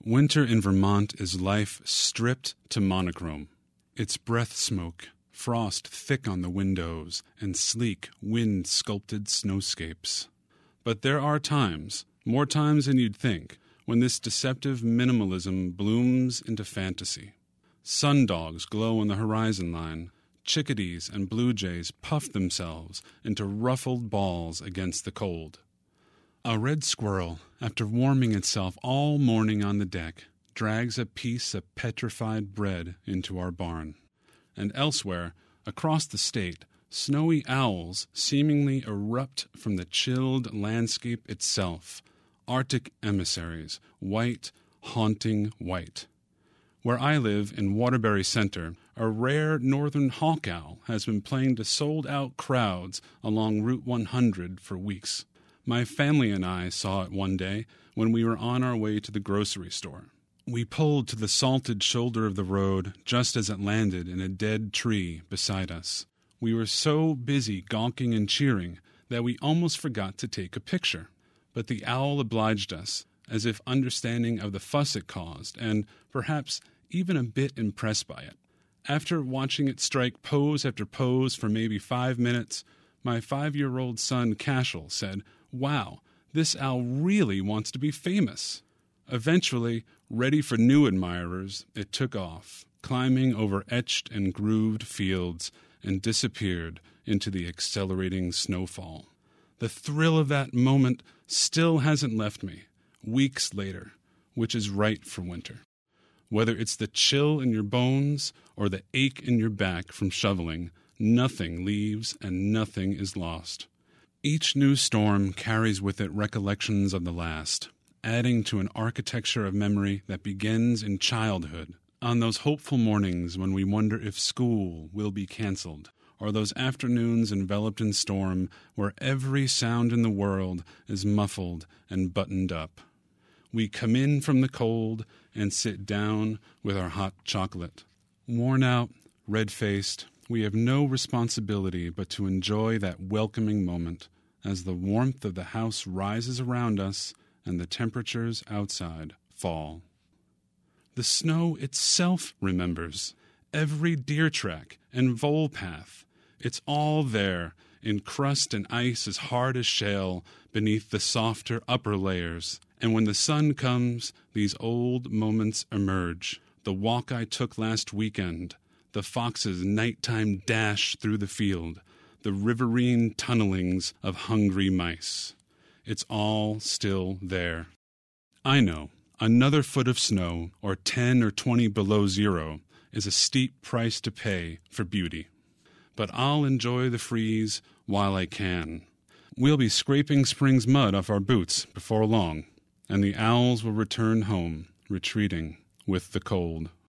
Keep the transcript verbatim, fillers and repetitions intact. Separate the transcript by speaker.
Speaker 1: Winter in Vermont is life stripped to monochrome. It's breath smoke, frost thick on the windows, and sleek, wind-sculpted snowscapes. But there are times, more times than you'd think, when this deceptive minimalism blooms into fantasy. Sundogs glow on the horizon line. Chickadees and blue jays puff themselves into ruffled balls against the cold. A red squirrel, after warming itself all morning on the deck, drags a piece of petrified bread into our barn. And elsewhere, across the state, snowy owls seemingly erupt from the chilled landscape itself, Arctic emissaries, white, haunting white. Where I live in Waterbury Center, a rare northern hawk owl has been playing to sold-out crowds along Route one hundred for weeks. My family and I saw it one day when we were on our way to the grocery store. We pulled to the salted shoulder of the road just as it landed in a dead tree beside us. We were so busy gawking and cheering that we almost forgot to take a picture. But the owl obliged us, as if understanding of the fuss it caused, and perhaps even a bit impressed by it. After watching it strike pose after pose for maybe five minutes, my five-year-old son Cashel said, "Wow, this owl really wants to be famous." Eventually, ready for new admirers, it took off, climbing over etched and grooved fields, and disappeared into the accelerating snowfall. The thrill of that moment still hasn't left me, weeks later, which is right for winter. Whether it's the chill in your bones or the ache in your back from shoveling, nothing leaves and nothing is lost. Each new storm carries with it recollections of the last, adding to an architecture of memory that begins in childhood, on those hopeful mornings when we wonder if school will be canceled, or those afternoons enveloped in storm where every sound in the world is muffled and buttoned up. We come in from the cold and sit down with our hot chocolate. Worn out, red-faced, we have no responsibility but to enjoy that welcoming moment as the warmth of the house rises around us and the temperatures outside fall. The snow itself remembers. Every deer track and vole path. It's all there, in crust and ice as hard as shale beneath the softer upper layers. And when the sun comes, these old moments emerge. The walk I took last weekend, the fox's nighttime dash through the field, the riverine tunnelings of hungry mice. It's all still there. I know, another foot of snow, or ten or twenty below zero, is a steep price to pay for beauty. But I'll enjoy the freeze while I can. We'll be scraping spring's mud off our boots before long, and the owls will return home, retreating with the cold.